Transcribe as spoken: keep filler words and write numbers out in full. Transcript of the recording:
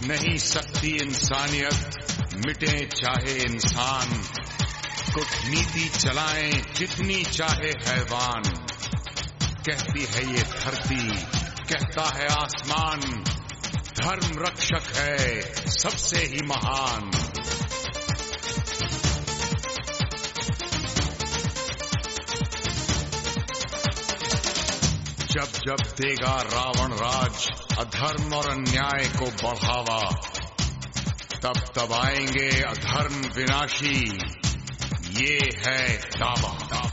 नहीं सकती इंसानियत, मिटे चाहे इंसान। कूटनीति चलाएं जितनी चाहे हैवान। कहती है ये धरती, कहता है आसमान, धर्म रक्षक है सबसे ही महान। जब जब देगा रावण राज अधर्म और अन्याय को बढ़ावा, तब तब आएंगे अधर्म विनाशी, ये है दावा।